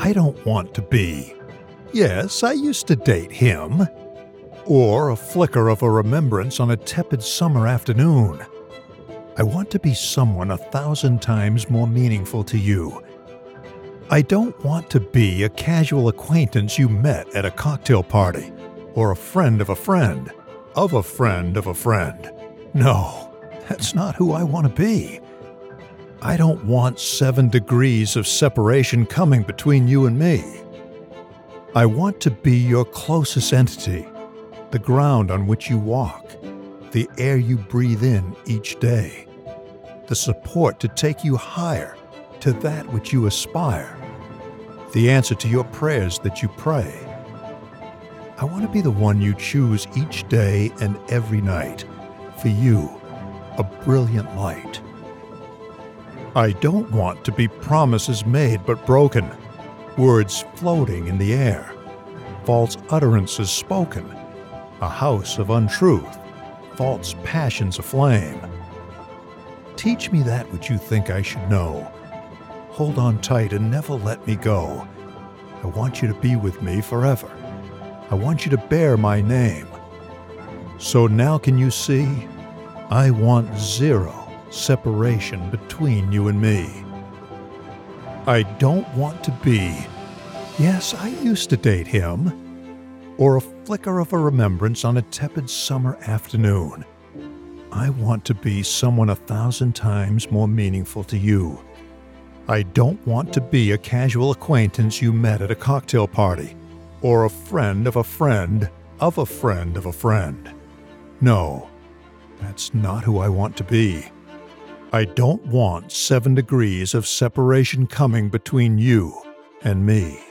I don't want to be, yes, I used to date him, or a flicker of a remembrance on a tepid summer afternoon. I want to be someone 1,000 times more meaningful to you. I don't want to be a casual acquaintance you met at a cocktail party, or a friend of a friend, of a friend of a friend. No, that's not who I want to be. I don't want 7 degrees of separation coming between you and me. I want to be your closest entity, the ground on which you walk, the air you breathe in each day, the support to take you higher to that which you aspire, the answer to your prayers that you pray. I want to be the one you choose each day and every night, for you, a brilliant light. I don't want to be promises made but broken, words floating in the air, false utterances spoken, a house of untruth, false passions aflame. Teach me that which you think I should know. Hold on tight and never let me go. I want you to be with me forever. I want you to bear my name. So now can you see? I want 0 separation between you and me. I don't want to be, yes, I used to date him, or a flicker of a remembrance on a tepid summer afternoon. I want to be someone 1,000 times more meaningful to you. I don't want to be a casual acquaintance you met at a cocktail party, or a friend of a friend of a friend of a friend. No, that's not who I want to be. I don't want 7 degrees of separation coming between you and me.